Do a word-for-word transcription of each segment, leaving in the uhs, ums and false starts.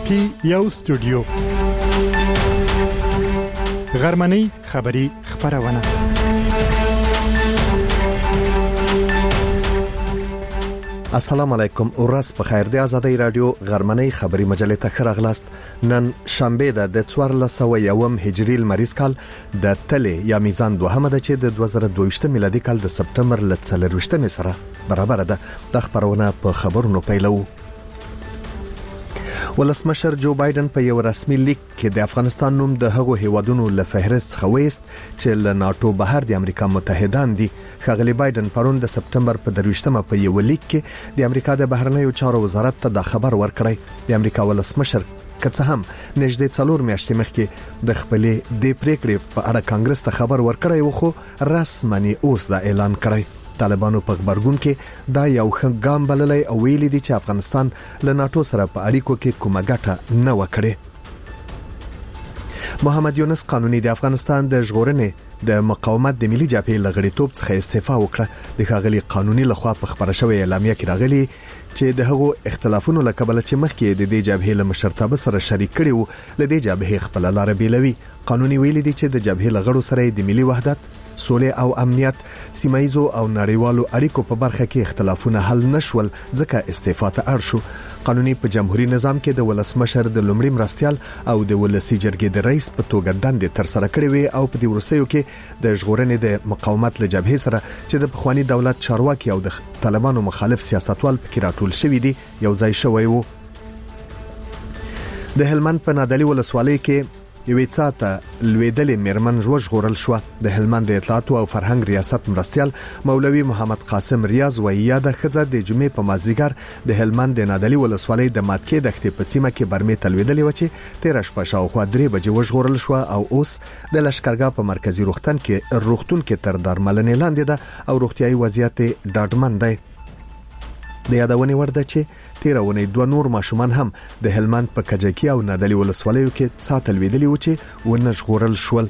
پی یو سټوډیو غرمنۍ خبری خبرونه السلام علیکم ورځ په خیر دی آزادۍ رادیو غرمنۍ خبری مجلې ته خراغلاست. نن شنبه ده د څوارلس سوه یوم هجری لمریز کال د تلې یا میزان دوهمه ده چې د دوه زره دوه ویشت میلادي کال د سپتمبر ل څلور ویشتمې سره برابر ده. د خبرونه په خبرونو پیلو. ولسمشر جو بایدن په یو رسمي لیک کې د افغانستان نوم د هغو هیوادونو له فهرست څخه وایست چې له ناتو بهر د امریکا متحدان دي. ښاغلی بایدن پرون د سپتمبر په درویشتمه په یو لیک کې د امریکا د بهرنیو چارو وزارت ته د خبر ورکړی. د امریکا ولسمشر که څه هم نږدې څلور میاشتې مخکې د خپلې د پریکړې په اړه کانګرس ته خبر ورکړی و، خو رسمي اوس دا اعلان کړی. طالبانو په خبرګون کې دا یو ښه ګام بللی او ویلي دي چې افغانستان له ناتو سره په اړیکو کې کومه ګټه نه وکړي. محمد یونس قانوني د افغانستان د ژغورنې د مقاومت د ملي جبهې لغړیتوب څخه استعفا وکړه. د ښاغلي قانوني لخوا په خبره شوې اعلامیه کې راغلي چې د هغو اختلافونو له کبله چې مخکې د دې جبهې له مشرتابه سره شریک کړي وو، له دې جبهې خپل لار بیلوي. قانوني ویلي دي چې د جبهې لغړو سره د ملي وحدت، سولې او امنیت، سیمایزو او نړیوالو اړیکو په برخه کې اختلافونه حل نشول ځکه استعفا ته اړ شو. قانوني په جمهوریت نظام کې د ولسمشر د لومړي مرستيال او د ولسی جرګې د رئیس په توګه دندې تر سره کړې وي او په دې ورسېو کې د ژغورنې د مقاومت له جبهې سره چې د پخوانی دولت چارواکي او د طالبانو مخالف سیاستوال پکې راټول شوي دي یو ځای شوی وو. د هلمند په نادعلي ولسوالۍ کې یوې څاته لویدلې میرمن ژغورل شو. د هلمند د اطلاعات او فرهنګ ریاست مرستيال مولوي محمد قاسم ریاض وایي د خزه د جمعې په مازیګر د هلمند د نادعلي ولسوالۍ د ماتکې دښتې په سیمه کې برمې تلویدلې و چې تیر شپه شاوخوا درې بجې وژغورل شو او اوس د لشکرګاه په مرکزی روغتون کې روغتون کې تر درملنې لاندې ده او روغتيایي وضعیت ډاډمن دی. د یادونې وړ ده چې تیرونه دوه نور ماشومان هم د هلمند په کجکی او نادعلي ولسوالیو کې ساتل ویدلی و چې ونژغورل شول.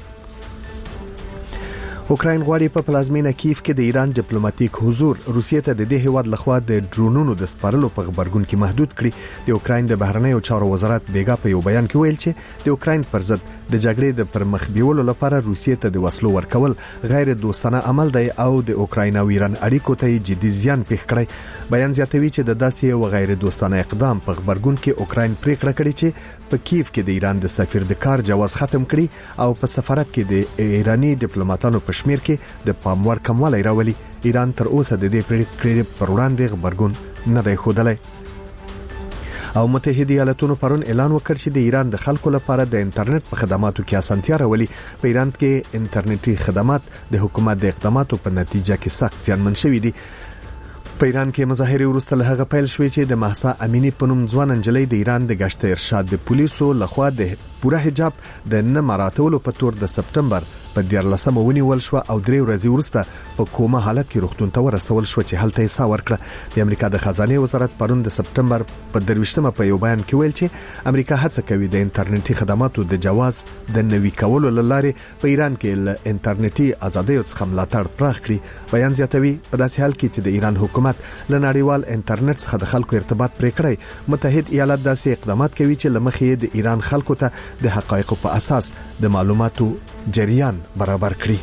اوکراین غواړي په پلازمینه کیف کې د ایران ډیپلوماټیک حضور روسیې ته د دې هیواد لخوا د ډرونونو د سپارلو په خبرګون کې محدود کړي. د اوکراین د بهرنیو چارو وزارت بیګا په یو بیان کې ویل چې د اوکراین پر ضد د جګړې د پرمخ بیولو لپاره روسیې ته د وسلو ورکول غیر دوستانه عمل دی او د اوکراین او ایران اړیکو ته جدي زیان پیښ کړی. بیان زیاتوي چې د داسې یو غیر دوستانه اقدام په خبرګون کې اوکراین پریکړه کړې چې په کیف کې د ایران د سفیر د کار جواز ختم کړي او په سفارت کې د ایرانی ډیپلوماټانو په شمیر کې د پاموړ کموالی راولي. ایران تر اوسه د دې پریکړې پر وړاندې خبرګون نه دی ښودلی. او متحده ایالاتونو پرون اعلان وکړ چې د ایران د خلکو لپاره د انټرنیټ په خدماتو کې اسانتیا راولي. په ایران کې انټرنیټي خدمات د حکومت د اقداماتو په نتیجه کې سخت زیانمن شوي دي. په ایران کې مظاهره وروسته له هغه پیل شوې چې د مهسا امینی په نوم ځوان انجلۍ د ایران د گشت ارشاد د پولیسو لخوا د پوره حجاب د نه مراتولو په تور د سپتمبر په دیارلسمه ونیول شو او درې ورځې وروسته په کومه حالت کې روغتون ته ورسول شو چې هلته یې سا ورکړه. د امریکا د خزانه وزارت پرون د سپتمبر په درویشتمه په یو بیان کې ویل چې امریکا هڅه کوي د انټرنیټي خدماتو د جواز د نوي کولو لپاره په ایران کې ل انټرنیټي ازادۍ څخه ملاتړ پراخ کړي. بیان زیاتوي په داسې حال کې چې د ایران حکومت له نړیوال انټرنیټ څخه د خلکو ارتباط پرې کړی، متحد ایالات داسې اقدامات کوي چې لمخې د ایران خلکو ته د حقایقو په اساس د معلوماتو جریان برابر کړي.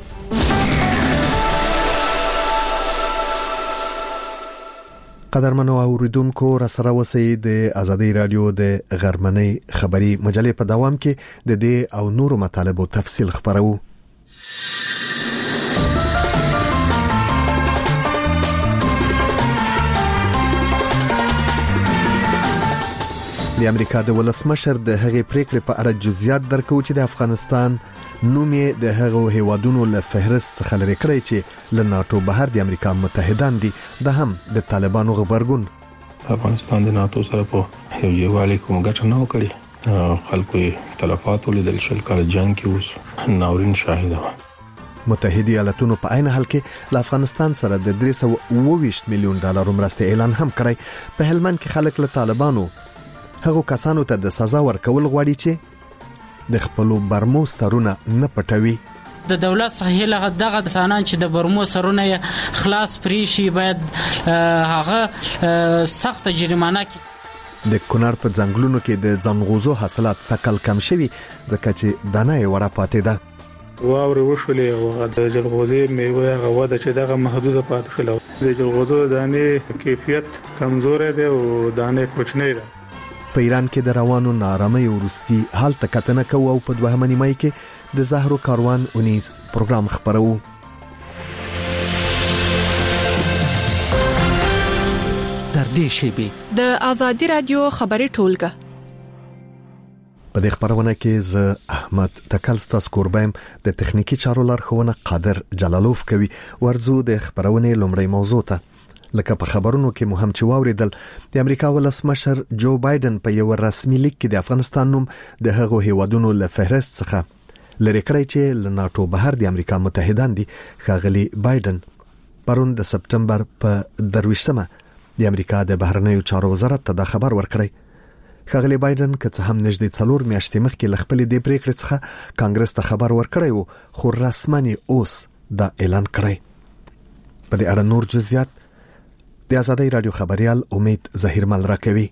قدرمنو اوریدونکو را سره وسی د آزادۍ رادیو د غرمنۍ خبری مجلې په دوام کې د دې او نورو مطالبو تفصیل خبرو. د امریکا د ولسمشر د هغې پریکړې په اړه جزئیات درکو چې د افغانستان نوم یې د هغو هیوادونو له فهرست څخه لري کړی چې له ناتو بهر د امریکا متحدان دي. د هم د طالبانو خبرګون افغانستان د ناتو سره په یووالي کوم ګټه نه وکړي. خلکو تلفات ولیدل شل کال جنگ کې اوس ناورین شاهد و. متحده ایالاتونو په عین حال کې له افغانستان سره د درې سوه اوه ویشت میلیون ډالر مرستې اعلان هم کړی. په هلمند کې خلک له طالبانو هغو کسانو ته د سزا ورکول غواړي چې د خپل برمو سرونه نه پټوي. د دولت څخه لغه دغه انسانان چې د برمو سرونه خلاص پریشي باید هغه سخت جریمانه کی. د کونړ په ځنګلونو کې د ځنغوزو حاصلات سکل کم شوي ځکه چې دانه یې وړه پاتې ده. واورې وشولې او د جلغوزي میوه هغه د چې دغه محدوده پاتې شوه. د جلغوزو دانې کیفیت کمزور دی او دانې کوچنۍ ده. په ایران کې د روانو نارامۍ ورستي حالت کتنه کوي او په دوهمه نیمه کې د زهرو کاروان اونیس پروګرام خبرو. در دې شیبې د آزادي رادیو خبري ټولګه په دې خبرونه کې ز احمد تکلستاس کوربایم د تخنیکی چارو لارښوونه قادر جلالوف کوي. ورزو د خبرونه لومړی موضوع ته لکه په خبرونو کې مهم چې واوریدل د امریکا ولسمشر جو بایدن په یو رسمي لیک کې د افغانستان نوم د هغو هیوادونو له فهرست څخه لری کړی چې له ناتو بهر د امریکا متحدان دي. ښاغلي بایدن پرون د سپټمبر په درویشتمه د امریکا د بهرنیو چارو وزارت ته دا خبر ورکړی. ښاغلي بایدن که څه هم نږدې څلور میاشتې مخکې ل خپل د پریکړې څخه کانګرس ته خبر ورکړی وو خو رسمي اوس دا اعلان کړی. په دې اړه نور جزئیات د آزادۍ رادیو خبريال امید ظهیر مل راکوي.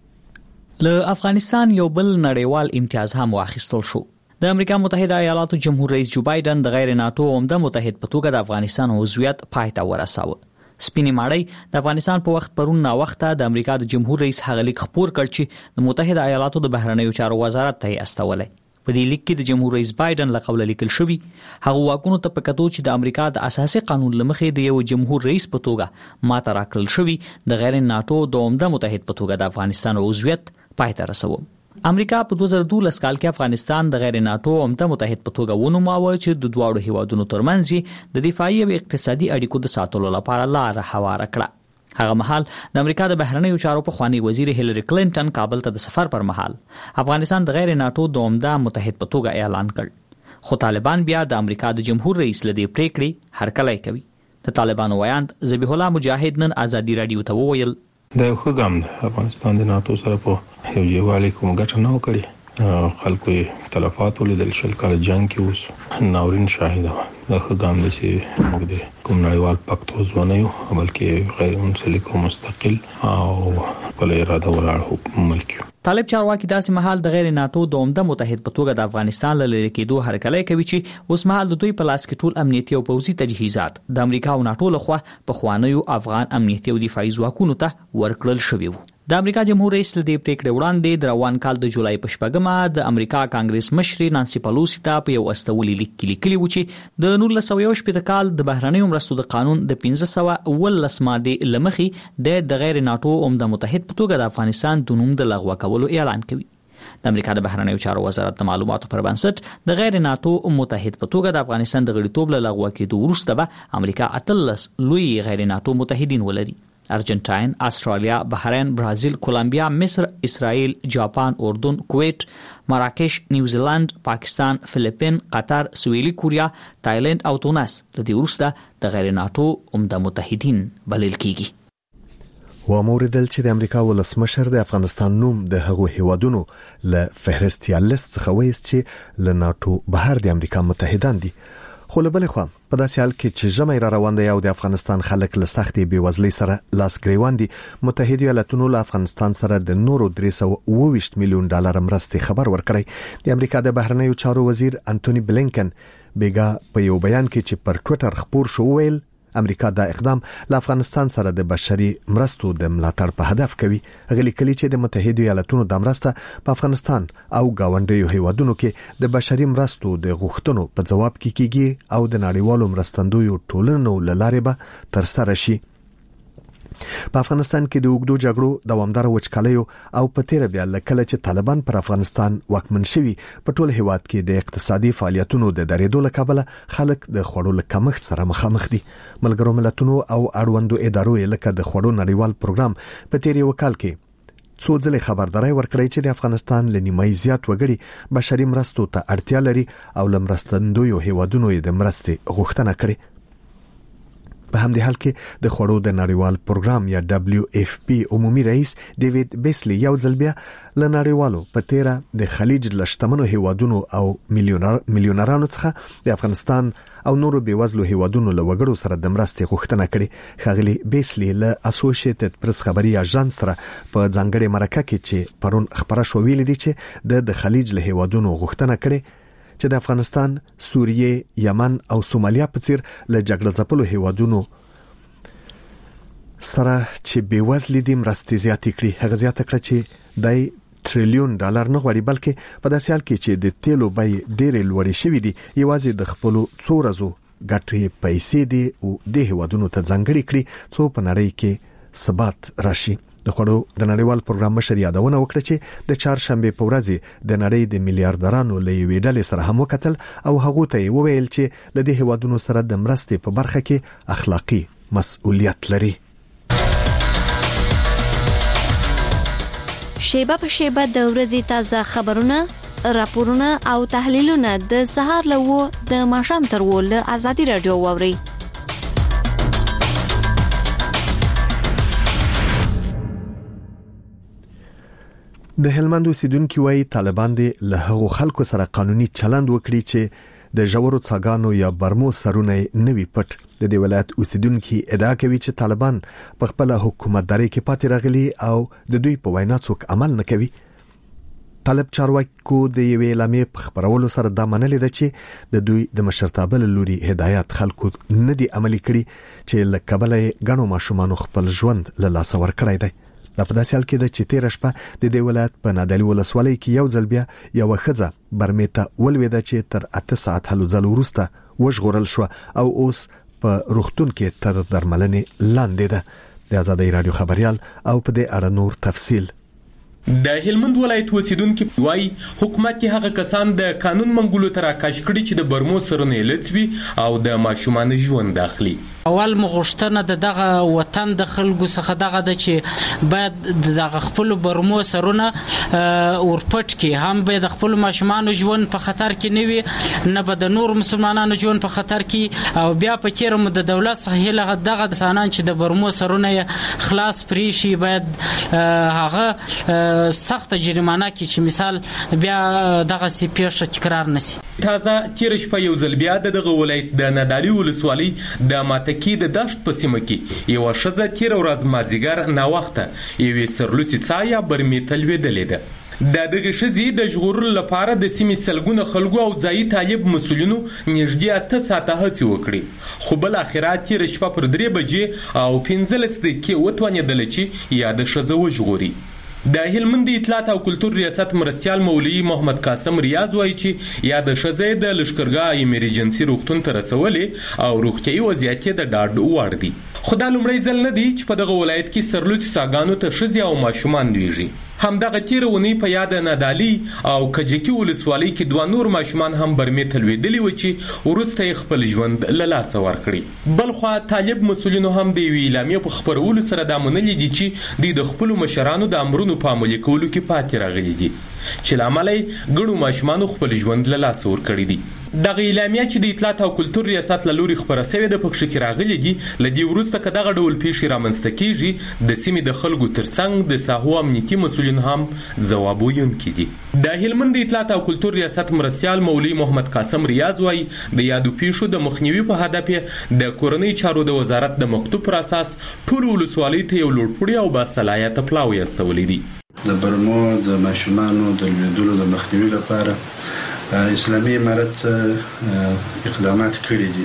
له افغانستان یو بل نړیوال امتیاز هم واخیستل شو. د امریکا متحده ایالاتو جمهور رئیس جو بایدن د غیر ناتو عمده متحد په توګه د افغانستان عضویت پای ته ورساوه. سپینې ماړی د افغانستان په وخت پرون نا وخته د امریکا د جمهور رئیس هغه لیک خپور کړ چې د متحده ایالاتو د بهرنیو چارو وزارت ته استولې. په دې لیک کې د جمهور رئیس بایدن له قوله لیکل شوی هغه واکونو ته په کتو چې د امریکا د اساسي قانون لمخې د یو جمهور رئیس په توګه ماته راکړل شوی د غیر ناتو د عمده متحد په توګه د افغانستان عضویت پای ته رسوي. امریکا په دوه زره دولس کال کې افغانستان د غیر ناتو عمده متحد په توګه ونوماوه چې د دواړو هیوادونو ترمنځ د دفاعي او اقتصادي اړیکو د ساتلو لپاره لار هواره کړه. هغه مهال د امریکا د بهرنیو چارو په خوانی وزیر هیلری کلینټن کابل ته د سفر پر مهال افغانستان د غیر ناتو د عمده متحد په توګه اعلان کړ. خو طالبان بیا د امریکا د جمهور رئیس لدی پریکړې هرکلی کوي. د طالبانو ویاند ذبیح الله مجاهد نن آزادي رادیو ته وویل د یو ښه ګام افغانستان د ناتو سره په یو یووالي کوم ګټه نه وکړي. خلکو تلفات ولیدل شل کال جنگ کې اوس ناورین شاهد و. دا ښه ګام دی چې موږ د کوم نړیوال پکت عضو نه یو بلکې غیر منسلک او مستقل او بل اراده ولاړ ملک یو. طالب چارواکي داسې مهال د غیر ناتو د عمده متحد په توګه د افغانستان له لری کېدو هرکلی کوي چې اوس مهال د دوی په لاس کې ټول امنیتي او پوځي تجهیزات د امریکا او ناتو لخوا په خوانیو افغان امنیتي او دفاعي ځواکونو ته ورکړل شوی وو. د امریکا جمهور رئیس له دې پریکړې وړاندې د روان کال د جولای په شپږمه د امریکا کانګرس مشر نانسي پلوسی ته په یو استولي لیک کې لیکلي و چې د نولس سوه یو شپږ کال د بهرنیو مرستو د قانون د پنځه سوه اوولس ماده لمخې د غیر ناتو عمده متحد په توګه د افغانستان د نوم د لغوه کولو اعلان کوي. د امریکا د بهرنیو چارو وزارت د معلوماتو پر بنسټ د غیر ناتو متحد په توګه د افغانستان د غړیتوب له لغوه کېدو وروسته به امریکا اتلس لوی غیر ناتو متحدین ولري: ارجنټاین، استرالیا، بحرین، برازیل، کولمبیا، مصر، اسرائیل، جاپان، اردن، کویت، مراکش، نیوزیلند، پاکستان، فلیپین، قطر، سویلي کوریا، تایلند او تونس له دې وروسته د غیر ناتو عمده متحدین بلل کیږي. و موردل چې د امریکا ولسمشر د افغانستان نوم د هغو هیوادونو له فهرست یا لیست څخه وایست چې له ناتو بهر د امریکا متحدان دي. خو له بلې خوا په داسې حال کې چې ژمی را روان دی او د افغانستان خلک له سختې بېوزلۍ سره لاس ګریوان دي، متحده ایالاتونو له افغانستان سره د نورو درې سوه اوه ویشت میلیون ډالر مرستې خبر ورکړی. د امریکا د بهرنیو چارو وزیر انټونی بلینکن بیګا په یو بیان کې چې پر ټوئیټر خپور شو ویل امریکا دا اقدام له افغانستان سره د بشري مرستو د ملاتړ په هدف کوي. غلي کلی چې د متحده ایالاتونو د مرسته په افغانستان او گاونډیو هیوادونو کې د بشري مرستو د غوښتنو په جواب کې کیږي او د نړیوالو مرستندویو ټولنو لاره به تر سره شي. په افغانستان کې د اوږدو جګړو دوامدار وچکالیو او په تیر بیا لکه چې طالبان پر افغانستان واکمن شوي په ټول هیواد کې د اقتصادي فعالیتونو د درېدو له کبله خلک د خوړو له کمښت سره مخامخ دي. ملګرو ملتونو او اړوندو ادارو لکه د خوړو نړیوال پروګرام په تیر یو کال کې څو ځلې خبرداري ورکړې چې د افغانستان له نیمایي زیات وګړي بشري مرستو ته اړتیا لري او له مرستندویو هیوادونو د مرستې غوښتنه کړې. په همدې حال کې د خوړو د نړیوال پروګرام یا دبليو اف پی عمومي رئیس ډیوډ بیسلی یو ځل بیا ل نړیوالو په تیره د خلیج لشتمنو هیوادونو او میلیونر میلیونرانو څخه د افغانستان او نورو بیوزلو هیوادونو له وګړو سره د مرستې غوښتنه کړې. ښاغلي بیسلی له اسوسییټډ پریس خبري اژانس سره په ځانګړي مرکه کې چې پرون خبره شو ویل دي چې د خلیج له هیوادونو غوښتنه کړې چې د افغانستان، سوریه، یمن او سومالیا په څیر له جګړه ځپلو هیوادونو سره چې بیوزل دي مرستې زیاتې کړي. هغه زیاته کړه چې دای ټریلیون ډالر نه غواړي بلکې په داسې حال کې چې د تیلو بیې ډېرې لوړې شوې دي یوازې د خپل څو ورځو ګټې پیسې دي او د هیوادونو ته ځانګړي کړي څو په نړۍ کې ثبات راشي. د خوړو د نړیوال پروګرام مشر یادونه وکړه چې د چهارشنبه په ورځ د نړۍ د میلیارډرانو له یوې ډلې سره هم وکتل او هغه ته وویل چې له دې هیوادونو سره د مرستې په برخه کې اخلاقی مسؤلیت لري. شیبه په شیبه د ورځې تازه خبرونه، راپورونه او تحلیلونه د سهار له و د ماښام تر و له ازادي رادیو واوري. د هلمند اوسیدونکو وايي طالبان دي له هغو خلکو سره قانوني چلند وکړي چې د ژورو څاګانو یا برمو سرونه نوي پټ. د دې ولایت اوسیدونکو ادعا کوي چې طالبان په خپل حکومتداري کې پاتې راغلي او د دوی په وینا څوک عمل نه کوي. طالب چارواکو د یوې اعلامیې په خبرولو سره دا منلې ده چې د دوی د مشرتابه لوري هدایت خلکو نه دي عملي کړي چې له کبله غنو ماشومان خپل ژوند له لاس ور کړی دی. دا په داسې حال کې د چې تیر شپه د دې ولایت په نادعلي ولسوالۍ کې یو ځل بیا یو ښځه برمیته ولویده چې تر اته ساعت هلو ځل وروسته وژغورل شو او اوس په روغتون کې تر درملنې لاندې ده. د آزادۍ رادیو خبريال او په دې اړه نور تفصیل. د هلمند ولایت اوسیدونکو وايي حکومت کې هغه کسان د قانون منګولو تر راکاش کړي چې د برمو سرونه لڅوي او د ماشومان ژوند داخلي. اول مغشتنه د دغه وطن د خلکو څخه دغه د چې باید دغه خپل برمو سرونه ورپټ کې هم به د خپل ماشومان ژوند په خطر کې نیوي نه به د نور مسلمانانو ژوند په خطر کې او بیا په چیرې مو د دولت څخه هله دغه د سانان چې د برمو سرونه خلاص پرې شي باید هغه سخت جریمانه کې چې مثال بیا دغه سی پیښه تکرار نشي. تازه تیر شپه یو ځل بیا دغه ولایت د نادعلي ولسوالۍ د ماتکی د دشت په سیمه کې یو شذ تیر ورځ مازیګر نا وخته یوې سرلوڅي څایا برمیتل ویدلې ده. د دغه شذي د ژغورلو لپاره د سیمې سلګونه خلکو او ځایي طالب مسولینو نږدې اته ساعته هڅې وکړي خو بل اخرات تیر شپه پر درې بجې او پنځلس دقیقې وتوانېدل چې یا د شذ وژغوري. د هلمند اطلاعات او کلتور ریاست مرستيال مولوی محمد قاسم ریاض وایي چې یا د شذې د لشکرګاه ایمرجنسي روغتون ته رسولې او روغتيایي وضعیت د ډاډ وړ دي. خو دا لومړی ځل نه دی چې په دغه ولایت کې سرلوڅي څاګانو ته شذې او ماشومان دیږي. همدغه تیر ونی په یاد نادعلي او کجکی ولسوالۍ کې دوه نور ماشومان هم برمې تلویدلی و چې ورسته خپل ژوند له لاس ورکړي. بلخو طالب مسولینو هم د ویلامې په خبرولو سره د منلې دي چې د خپل مشرانو د امرونو په عملي کولو کې پاتې راغلي دي چې لامل یې ګڼو ماشومان خپل ژوند له لاس ورکړي دي. دغه اعلامیه چې د اطلاعات او کلتور ریاست له لوري خبره شوې د پکښ کې راغلي دي لدی ورسته کداغه ډول پیښې رامنځته کیږي د سیمې د خلکو ترڅنګ د ساحو امنیتي مسولین هم ځواب ویونکي دي. د هلمند اطلاعات او کلتور ریاست مرستيال مولوی محمد قاسم ریاض وایي د یادو پیښو د مخنیوي په هدف د کورنۍ چارو د وزارت د مکتوب پر اساس ټول ولسوالۍ ته یو لوړپوړی او باصلاحیته پلاوی استولې دي. د برمو د ماشومانو د لیدلو د مخنیوي لپاره اسلامي امارت اقدامات کړي دي.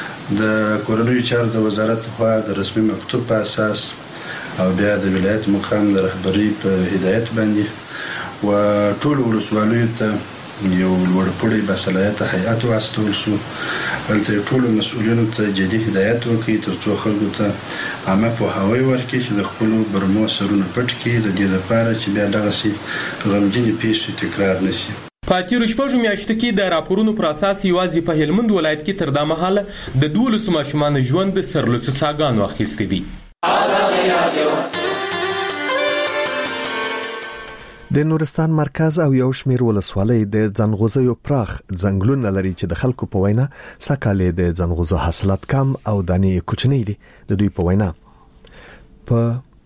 د کورنۍ چارو د وزارت خوا د رسمي مکتوب په اساس او بیا د ولایت مقام د رهبری په هدایت باندې و ټول ولسوالیو ته یو لوړپوړی باصلاحیته هیئت واستول شو. بلته ټول مسؤلینو ته جدي هدایت وکړي ترڅو خلکو ته عامه پوهاوی ورکړي چې د خپل برمو سرونه پټ کړي د دې لپاره چې بیا دغه سي غمجنې پیښې تکرار نشي. په تیر شپږو میاشتو کې د راپورونو پر اساس یوازې په هلمند ولایت کې تر دا مهاله د دولسو ماشومان ژوند د سرلوڅي څاګانو اخیستي دي. د نورستان مرکز او یو شمېر ولسوالۍ د ځنغوزیو پراخ ځنګلونه لري چې د خلکو په وینا سکهاله د ځنغوزو حاصلات کم او دانې کوچنۍ دي. د دوی په وینا په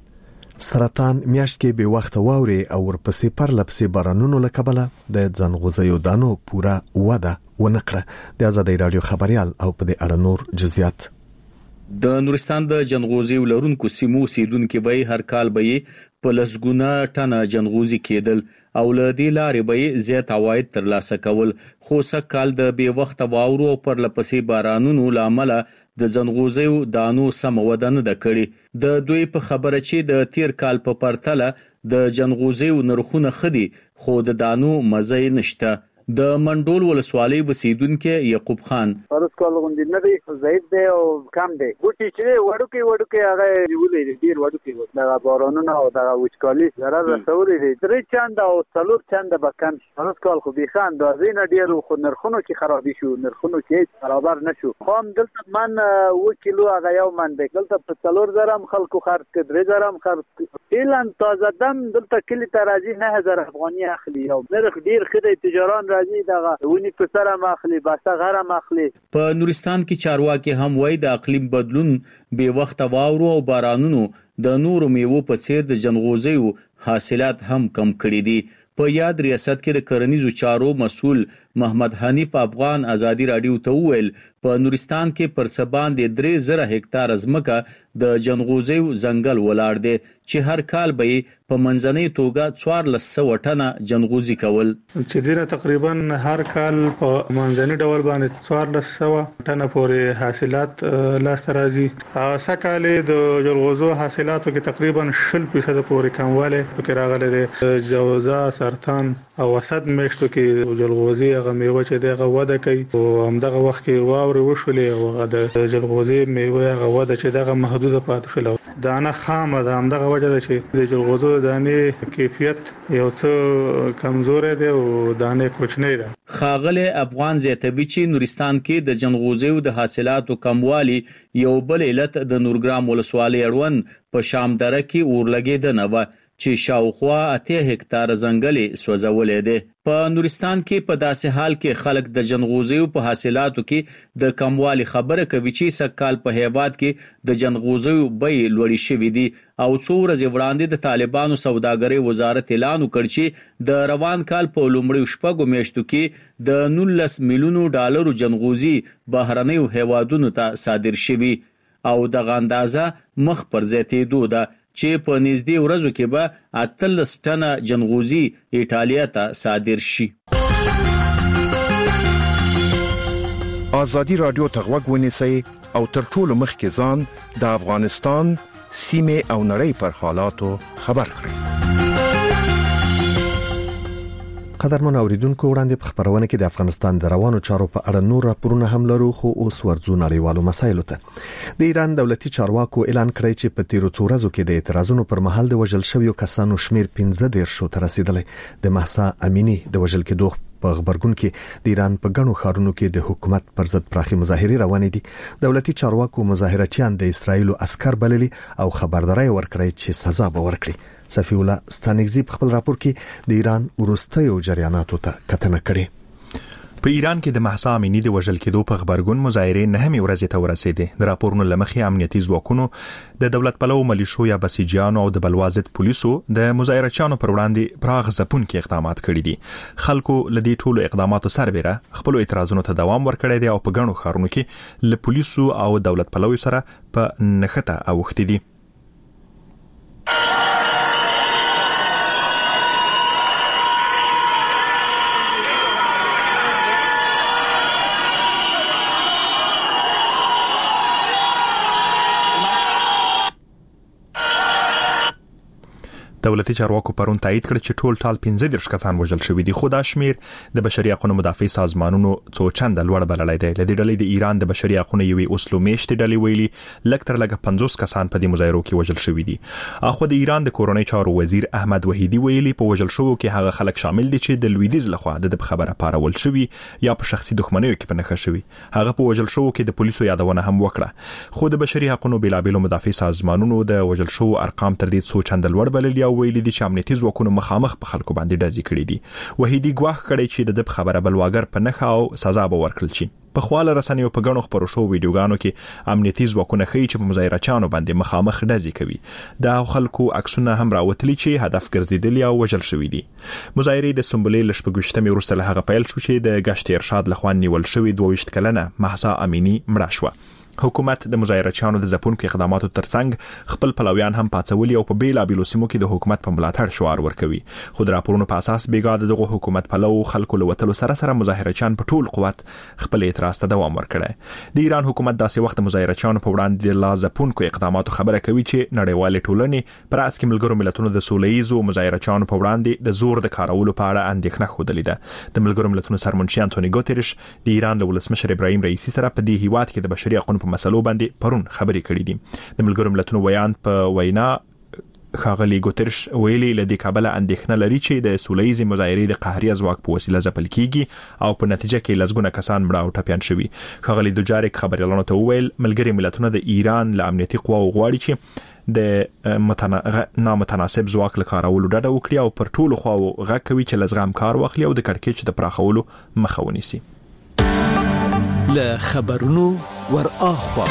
سرطان میاشت کې به وخت واوري او ورپسې پر لپسې بارانونو لکبله د ځنغوزیو دانو پورا وده ونکړه. د آزادۍ رادیو خبريال او په دې اړه نور جزئیات. د نورستان د جنغوزي ولرونکو سیمو سیدونکو به هر کال به په لسګونه ټنه جنغوزي کېدل او له دې لارې به زیات عواید ترلاسه کول، خو سکهال د بې وخت واورو پر لپسې بارانونو لامل د جنغوزیو دانو سم وده نه کړي. د دوی په خبره چې د تیر کال په پرتله د جنغوزیو نرخونه خدي خو د دانو مزه نشته. د منډول ولسوالۍ وسیدونکو یعقوب خان پرس کول غوندي نه دی، زید دی او کم دی. ګوټی چې وړوکی وړوکی هغه نیولې ډیر وړوکی و دا بارانونه او دا وچکالي ضرر رسولې دي. درې چند او څلور چند به کم پرس کول خو به خان د زین ډیر خو نرخونو کې خرابې شو، نرخونو کې برابر نشو. خام دلته من و کیلو هغه یو من دی، دلته په څلور زرم خلکو خرڅ کړ، درې زرم خرڅ. اعلان تازه دم دلته کلی ترازی نه هزار افغاني اخلي او نرخ ډیر خدای تجاران راځي دغه ونی په سره ماخلي باسه غره ماخلي. په نورستان کې چارواکي هم وایي د اقلیم بدلون به وخت واورو او بارانونو د نورو میوو په څیر د جنغوزیو حاصلات هم کم کړي دي. په یاد ریاست کې د کرنیزو چارو مسؤل محمد حنیف افغان آزادی رادیو ته وویل په نورستان کې پر سبان د درې زره هکتار ځمکه د جنغوزیو ځنګل ولاړ دی چې هر کال به په منځنۍ توګه څوارلس سوه ټنه جنغوزي کول، چې دیره تقریبا هر کال په منځنۍ ډول باندې څوارلس سوه ټنه پورې حاصلات لاسته راځي. سکهاله د جلغوزو حاصلاتو کې تقریبا شل فیصد پورې کموالی پکې راغلی دی. جوزا، سرطان او وسط میشتو کې جلغوزي هغه میوه چې دغه وده کوي او همدغه وخت کې واورې وشولې او هغه د جلغوزي میوه هغه وده چې دغه محدوده پاتې شوه. دانه خامه ده، همدغه وجه ده چې د جلغوزو دانې کیفیت یو څه کمزورې ده او دانې کوچنۍ ده. خاغله افغان زیاتوي چې نورستان کې د جنغوزیو د حاصلاتو کموالی یو بل علت د نورګرام ولسوالۍ اړوند په شام دره کې اورلګیدنه و چې شاوخوا اته هکتار ځنګل سوځولې ده. په نورستان کې په داسې حال کې خلک د جنغوزیو په حاصلاتو کې د کموالی خبره کوي چې سکهال په هیواد کې د جنغوزیو بیې لوړې شوې دي او څو ورځې وړاندې د طالبانو سوداګرۍ وزارت اعلان وکړ چې د روان کال په لومړیو شپږو میاشتو کې د نولس میلیونو ډالرو جنغوزي بهرنیو هیوادونو ته صادر شوي او دغه اندازه مخ پر زیاتېدو ده چې په نږدې ورځو کې به اتلس ټنه جنغوزي ایټالیا ته صادر شي. آزادی رادیو ته غوږ ونیسئ او تر ټولو مخکې ځان د افغانستان سیمې او نړۍ پر حالاتو خبر کړئ. قدرمن اوریدونکو وړاندې په خبرونه کې د افغانستان د روانو چارو په اړه نور راپورونه هم لرو، خو اوس ورځو نړیوالو مسایلو ته. د ایران دولتي چارواکو اعلان کړی چې په تیرو څو ورځو کې د اعتراضونو پر مهال د وژل شویو کسانو شمیر پنځه دېرشو ته رسیدلی. د مهسا امینی د وژل کېدو په خبرګون کې د ایران په ګڼو ښارونو کې د حکومت پر ضد پراخي مظاهرې روانې دي. دولتي چارواکو مظاهرچیان د اسرایل عسكر بللي او خبرداري ورکړی چې سزا به ورکړي. صفی الله ستانګزی په خپل راپور کې د ایران وروستیو جریاناتو ته کتنه کړې. په ایران کې د مهسا امینی د وژل کېدو په خبرګون مظاهرې نهمې ورځې ته ورسېدې. د راپورونو لمخې امنیتي ځواکونو د دولت پلو ملیشو یا بسیجیانو او د بلوازت پولیسو د مظاهرچیانو پر وړاندې پراخ ځپونکي اقدامات کړي دي. خلکو لدی ټولو اقداماتو سربېره خپل اعتراضونو ته دوام ورکړی دی او په ګڼو ښارونو کې له پولیسو او دولت پلو سره په نښته اوښتي دي. دولتي چارواکو پرون تایید کړ چې ټول ټال پنځه دېرش کسان وژل شوي دي، خو دا شمیر د بشري حقوقو مدافع سازمانونو څو چنده لوړ بللی دی. لدې ډلې د ایران د بشري حقوقو یوې اوسلو میشتې ډلې ویلي لږ تر لږه پنځوس کسان په دې مظاهرو کې وژل شوي دي. اخو د ایران د کورنۍ چارو وزیر احمد وحیدی ویلي په وژل شوو کې هغه خلک شامل دي چې د لویدیځ لخوا د خبره پارول شوي یا په شخصي دښمنیو کې پنهخه شوي. هغه په وژل شوو کې د پولیسو یادونه هم وکړه، خو د بشري حقوقو بېلابېلو مدافع سازمانونو د وژل شوو ارقام تر دې څو چنده لوړ بللي او ویلي دي چې امنیتي ځواکونو مخامخ په خلکو باندې ډزې کړې دي. وحیدي ګواښ کړی چې د خبره بلواګر په نخښه او سزا به ورکړل شي. په خواله رسنیو په غنو خبرو شو ویډیوګانو کې امنیتي ځواکونه ښیي چې په مظاهرچیانو باندې مخامخ ډزې کوي. دا خلکو عکسونه هم راوتلي چې هدف ګرځیدلي او وژل شوی دي. مظاهرې د سمبولې لشپږشتمې وروسته له هغه پیل شو چې د گشت ارشاد لخوا نیول شوی دوه ویشت کلنه مهسا امینی مړه شوه. حکومت د مظاهرچیانو د ځپونکو اقداماتو ترڅنګ خپل پلویان هم پاتولي او په بیلابېلو سیمو کې د حکومت په ملاتړ شعار ورکوي. خو د راپورونو په اساس بیګا دغه حکومت پلو خلکو له وتلو سره سره مظاهرچیان په ټول قوت خپل اعتراض ته دوام ورکړي. د ایران حکومت داسې وخت مظاهرچیانو په وړاندې د لا ځپونکو اقداماتو خبره کوي چې نړیوال ټولنې پر اساس کې ملګرو ملتونو د سولهییزو مظاهرچیانو په وړاندې د زور د کارولو په اړه اندېښنه خوده لیده. د ملګرو ملتونو سرمنشي انټونی ګوتریش د ایران له ولسمشر ابراهیم رئیسی سره په دې هیواد کې د بشري حقوقو په مسلو باندې پرون خبرې کړې دي. د ملګرو ملتونو ویان په وینا خاغلی ګوتریش ویلي لدی کابل اندېښنه لري چې د سولهییزې مظاهرې د قهري ځواک په وسیله ځپل کیږي او په نتیجه کې لزګونه کسان مړه او ټپيان شوي. خاغلی دوجاریک خبريالانو ته ویل ملګري ملتونه د ایران له امنیتي قواو غواړي چې د متنا... نامتناسب ځواک له کارولو ډډه وکړي او پر ټولو خواو غږ کوي چې لزغم کار واخلي او د کړکېچ د پراخولو مخه ونیسي. له خبرونو ور اخوا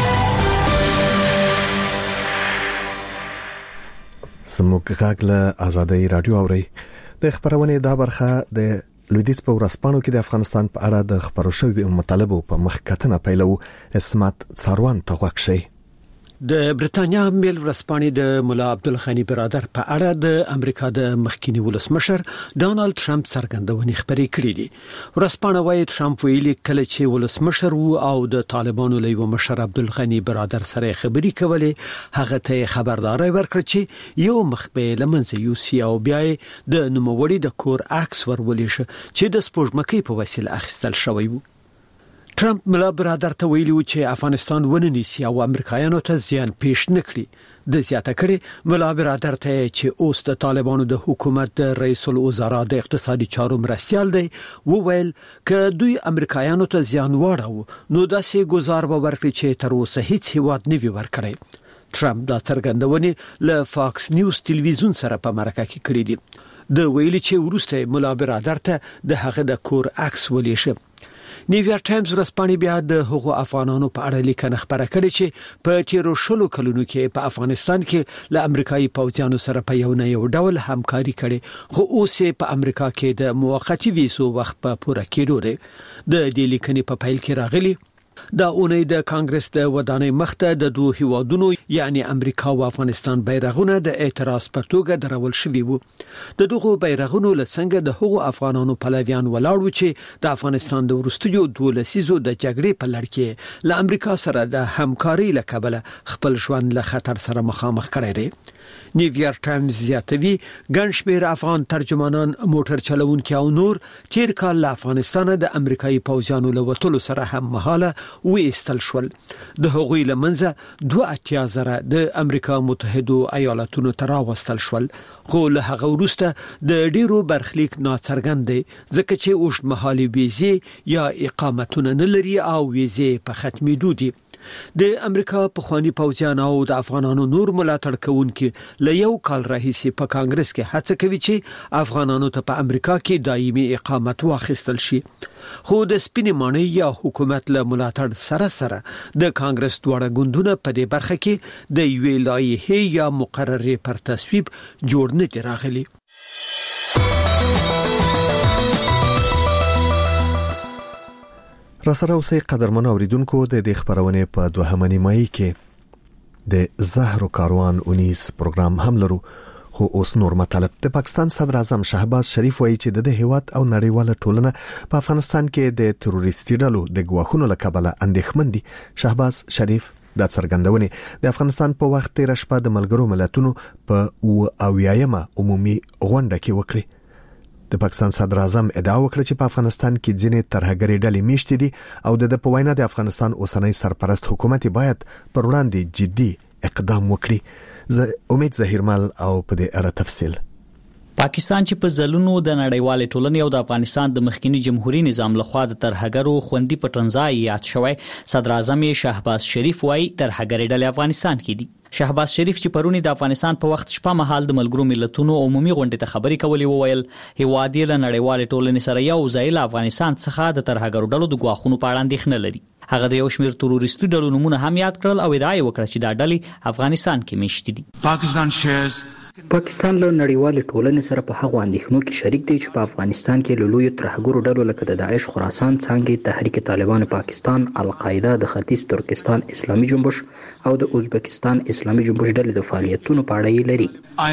زموږ غږ له آزادۍ رادیو اوري. د خبرونه دا برخه د لویدیځ په ورځپاڼو کې د افغانستان په اړه د خبرو شوی مطالبه په مخ کتنه پیلو. اسمت څاروان ته غوښ شي. د برتانیا میل ورځپاڼې د مولا عبدالغنی برادر په اړه د امریکا د مخکینی ولسمشر ډانلډ ټرمپ څرګندونې خبرې کړې دي. ورځپاڼه وايي ټرمپ ویلي کله چې ولسمشر وو او د طالبانو له یو مشر عبدالغنی برادر سره خبرې کولې هغه ته خبرداري ورکړه چې یو مخبه لمنځه یوسي او بیا د نوموړي د کور عکس ورولې شو چې د سپوږمکۍ په وسیله اخیستل شوی وو. ټرمپ ملا برادر ته ویلي چې افغانستان وننيسي او امریکایانو ته زیان پیښ نکړي. د زیاته کړي ملا برادر ته چې اوس د طالبانو د حکومت د رئیس الوزرا د اقتصادي چارو مرستيال دی وویل ک دوی امریکایانو ته زیان واړو نو داسې گزار به ورکړي چې تر اوسه هیڅ هیواد نه وی ورکړي. ټرمپ دا څرګندونه له فاکس نیوز ټلویزیون سره په مرکه کې کړې دي. د ویلي چې ورسته ملا برادر ته د هغه د کور عکس ولې شه. نیویارک ټایمز ورځپاڼې بیا د هغو افغانانو په اړه لیکنه خبره کړې چې په تیرو شلو کلونو کې په افغانستان کې له امریکایي پوځیانو سره په یو نه یو ډول همکاري کړې خو اوس په امریکا کې د موقتی ویزو وخت په پوره کېدو دی. د دې لیکنې په پیل کې راغلي دا اونۍ د کانګرس د ودانۍ مخته د دوه هیوادونو یعنی امریکا او افغانستان بیرغونه د اعتراض په توګه درول شوي وو. د دغه بیرغونو لڅنګ د هغو افغانانو پلویان ولاړ و چې د افغانستان د ورستیو دوه لسیزو د جګړې په لړ کې له امریکا سره د همکاري لکبله خپل ژوند له خطر سره مخامخ کړی دی. نیویارک ټایمز زیاتوي ګڼ شمېر افغان ترجمانان موټر چلوونکي او نور تیر کال له افغانستان د امریکایي پوځیانو له وټولو سره هم مهاله وېستل شول. د هغوی لمنځه دوه اتیا زره د امریکا متحده ایالاتونو ته راوستل شول خو له هغه وروسته د ډیرو برخلیک ناڅرګند دی ځکه چې اوږد مهالي ویزې یا اقامتونه نه لري او ویزې په ختمېدو دي. د امریکا په خواني پوځیان او د افغانانو نور ملاتړ کوونکي له یو کال راهیسې په کانګرس کې هڅه کوي چې افغانانو ته په امریکا کې دایمي اقامت واخیستل شي. خو د سپینې ماڼۍ یا حکومت له ملاتړ سره سره د کانګرس دواړه ګوندونه په دې برخه کې د یوې لایحې یا مقررې پر تصویب جوړ نه دي راغلي. راسره اوسئ قدرمن اوریدونکو د دې خبرونه په دوهمه نیمایي کې د زهر کاروان اونیس پروګرام هم لرو خو اوس نور مطلب. د پاکستان صدر اعظم شهباز شریف وایي چې د هیواد او نړیواله ټولنه په افغانستان کې د تروریستي ډلو د ګواښونو لکبله اندېښمن دي. شهباز شریف دا څرګندونه د افغانستان په وخت تیر شپه د ملګرو ملتونو په اویایمه عمومي غونډه کې وکړي. د پاکستان صدر اعظم ادعا وکړه چې په افغانستان کې ځینې ترهګري ډلې میشتې دي او د په وینا د افغانستان اوسنۍ سرپرست حکومت باید پر وړاندې جدي اقدام وکړي. زه امید ظهیرمل او په دې اړه تفصیل. پاکستان چې په ځلونو د نړیوال ټولنې او د افغانستان د مخکنی جمهوریت نظام لخوا د ترهګرو خوندي پټنځای یاد شوی، صدر اعظم شهباز شریف وايي ترهګری ډلې افغانستان کې دي. شهباز شریف چې پرونی د افغانستان په وخت شپه مهال د ملګرو ملتونو عمومي غونډې ته خبري کولې وویل هیواد یې له نړیوال ټولنې سره یو ځای له افغانستان څخه د ترهګرو ډلو د ګواښونو په اړه اندېښنه لري. هغه د یو شمېر تروریستي ډلو نمونه هم یاد کړل او ادعا وکړه چې دا ډلې افغانستان کې میشتي دي. پاکستان شیرز پاکستان له نړیوال ټولنې سره په هغو اندېښنو کې شریک دی چې په افغانستان کې له لویو ترهګرو ډلو لکه د داعش خراسان څانګې، تحریک طالبان پاکستان، القاعده، د ختیځ ترکستان اسلامي جنبش او د ازبکستان اسلامي جنبش ډلې د فعالیتونو په اړه لري.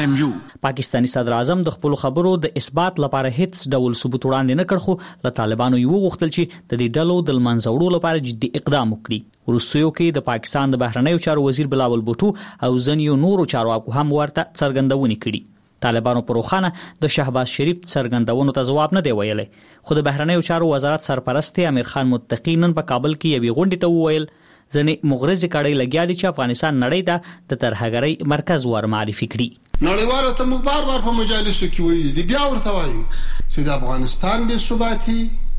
پاکستانی صدر اعظم د خپل خبرو د اثبات لپاره هیڅ ډول ثبوت وړاندې نه کړ، خو له طالبانو یو غوښتل چې د دې ډلو د لمنځه وړلو لپاره جدي اقدام وکړي. وروستیو کې د پاکستان د بهرنیو چارو وزیر بلاول بوټو او ځینو نورو چارواکو هم ورته څرګندونې کړي. طالبانو په روخانه د شهباز شریف څرګندونو ته جواب نه دی ویلی، خو د بهرنیو چارو وزارت سرپرست امیر خان متقی نن په کابل کې یوې غونډې ته وویل ځنې مغرض کړي لګیا دي چې افغانستان نړۍ ته د ترهګرۍ مرکز ور معرفي کړي. نړیوالو ته موږ بار بار په مجالسو کې ویلي دي، بیا ورته وایو چې د افغانستان بې ثباتي،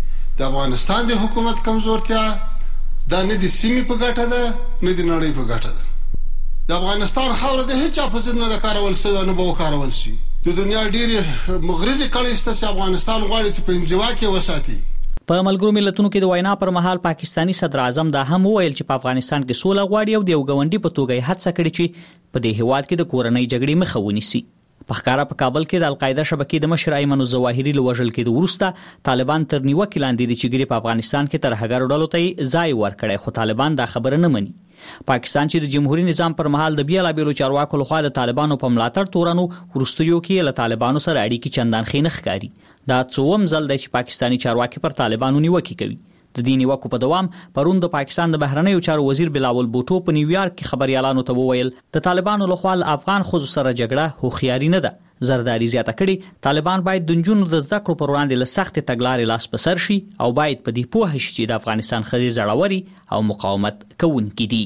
د افغانستان د حکومت کمزورتیا دا نه د سیمې په ګټه ده نه د نړۍ په ګټه ده. د افغانستان خاوره د هیڅ چا په ضد نه ده کارول شوې، نه به وکارول شي. د دنیا ډېرې مغرضې کړۍ شته چې افغانستان غواړي چې په انزوا کې وساتي. په ملګرو ملتونو کې د وینا پر مهال پاکستانی صدر اعظم دا هم وویل چې په افغانستان کې سوله غواړي او د یو ګاونډي په توګه یې هڅه کړې چې په دې هیواد کې د کورنۍ جګړې مخه ونیسي. په ښکارا په کابل کې د القاعده شبکې د مشر ایمن الظواهري له وژل کېدو وروسته طالبان تر نیوکې لاندې دي چې ګری په افغانستان کې ترهګرو ډلو ته ځای ورکړي، خو طالبان دا خبره نه مني. پاکستان چې د جمهوریت نظام پر مهال د بیلابېلو چارواکو لخوا د طالبانو په ملاتړ تورنو وروستیو کې له طالبانو سره اړیکې چندان ښې نه ښکاري. دا څوم ځل دی چې پاکستانی چارواکي پر طالبانو نیوکې کوي. د دې نیوکو په دوام پرون د پاکستان د بهرنیو چارو وزیر بلاول بوټو په نیویارک کې خبريالانو ته وویل د طالبانو لخوا افغان خو سره جګړه هوښیاري نه ده. زرداری زیاته کړي طالبان باید د جنونو د زده کړو پر وړاندې له سخت تګلارې لاس په سر شي او باید په دې پوه شي چې د افغانستان ښځې زړوري او مقاومت کوونکي دي.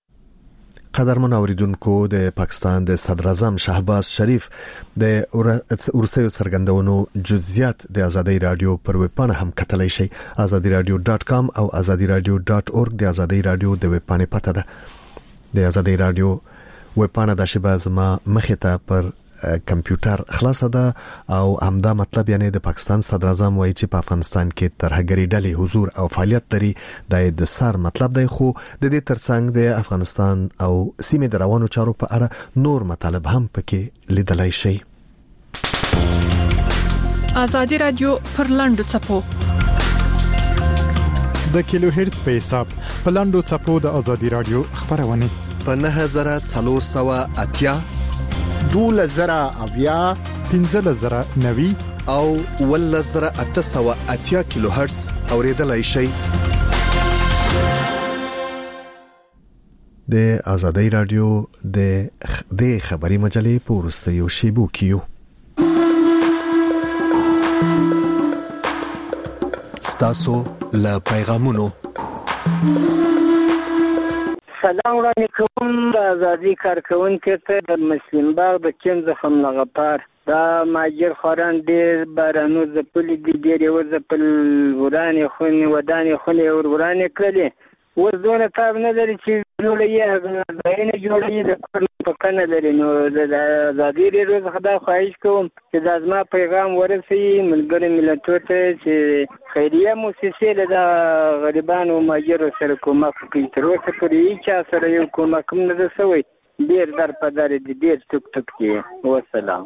قدرمن اوریدونکو، د پاکستان د صدر اعظم شهباز شریف د ورسېو څرګندونو جزئیات د ازادي رادیو پر ویب پاڼه هم کتلای شئ. ازادي رادیو ډاټ کام او ازادي رادیو ډاټ اورګ د ازادي رادیو د ویب پاڼې پته ده. د ازادي رادیو ویب پاڼه د شباز ما مخه ته پر کمپیوټر خلاصه ده او همدا مطلب یعنی د پاکستان صدر اعظم وایي چې په افغانستان کې ترهګری ډلې حضور او فعالیت لري. د سر مطلب دی، خو د دې ترڅنګ د افغانستان او سیمې د روانو چارو په اړه نور مطالب هم پکې لیدلای شي. ازادي رادیو پر لاندو چپو د کیلو هرتز په حساب په لاندو چپو د ازادي رادیو خبرونه په نه هزار څلور سوه اتیا دوله زره اویا پنځه زره نوي او ول زره اته سوه اتیا کیلو هرتز اوریدلای شي. د ازادي رادیو د د خبري مجلې په ورستیو شیبو کیو ستاسو له پیغامونو. سلام وړاندې کوم د ازادي کارکونکو ته د مسلم باغ د چین زخم لغپار دا ماجر خوران ډیر بارانو زپلي دي، ډیر یو زپل ورانې خونې ودانې خونې ور ورانې کړلې. اوس دونه تاب نه لري چې جوړوي ځایونه جوړوي د کور په کنه لري. نو د ازادي رادیو څخه دا خواهش کوم چې دا زما پیغام ورسوي ملګرو ملتونو ته چې خیریه موسسې له د غریبانو ماجرو سره کومک کوي. تر اوسه پورې هیچا سره یو کومک هم نه ده شوی. ډېر در په در دي، ډېر ټوک ټوک دي. وسلام.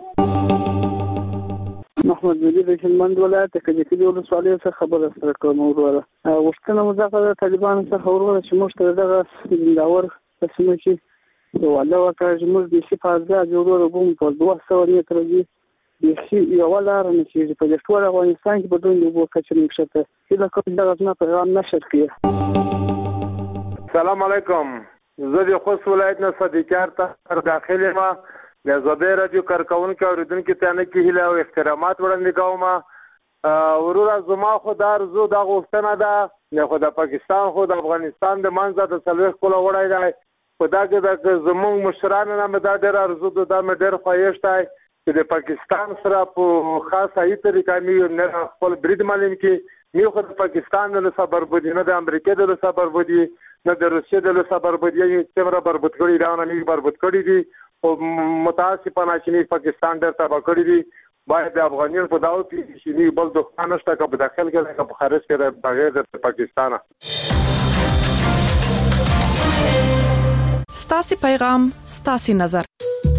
محمد مجید د هلمند ولایت د کجکي ولسوالۍ څخه خبره سره کوم. وروره غوښتنه مو دغه د طالبانو څخه وروره چې موږ ته دغه زنداور قسمه چې یو الله وکړي چې موږ د شي فازګه وروره بوم په دوه سوه متره دي بيخي یو لار نه چې په ټول افغانستان کې بدون یو کچې نشته چې کوم دغه نه پیغام نشر کړي. سلام علیکم، زه د خوست ولایت نه صدیقار ته داخله ما د ازادي رادیو کارکونکو اوریدونکو ته نه کېله او احترامات وړاندې کوم. وروره زما خو دا ارزو دا غوښتنه ده نه خو د پاکستان خو د افغانستان د منځه د څلوېښت کاله وړی دی. په دا کې د زموږ مشرانو نه مې دا ډېر ارزو ده، دا مې ډېر ښایست دی چې د پاکستان سره په خاصه ای طریقه مې نه خپل برید معلوم کې مې خو د پاکستان له صبر بودی نه د امریکا د صبر بودی نه د روسیې د صبر بودی چې څومره بربط کړی دا نه نه بربط کړی دي او متاسفانه چې پاکستان ډېر تباہ کړی دي باید د افغانانو په داو کې چې نه بل دښمن نشته که په داخل کې که په خارج کې بغیر د پاکستان. ستاسو پیغام ستاسو نظر.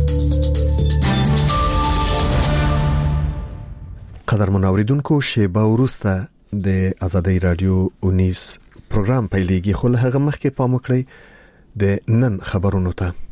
قدر منوریدونکو شیبه ورسته د آزادۍ رادیو اونیس پروګرام پیلېږي خو له هغه مخکې پام وکړئ د نن خبرونو ته.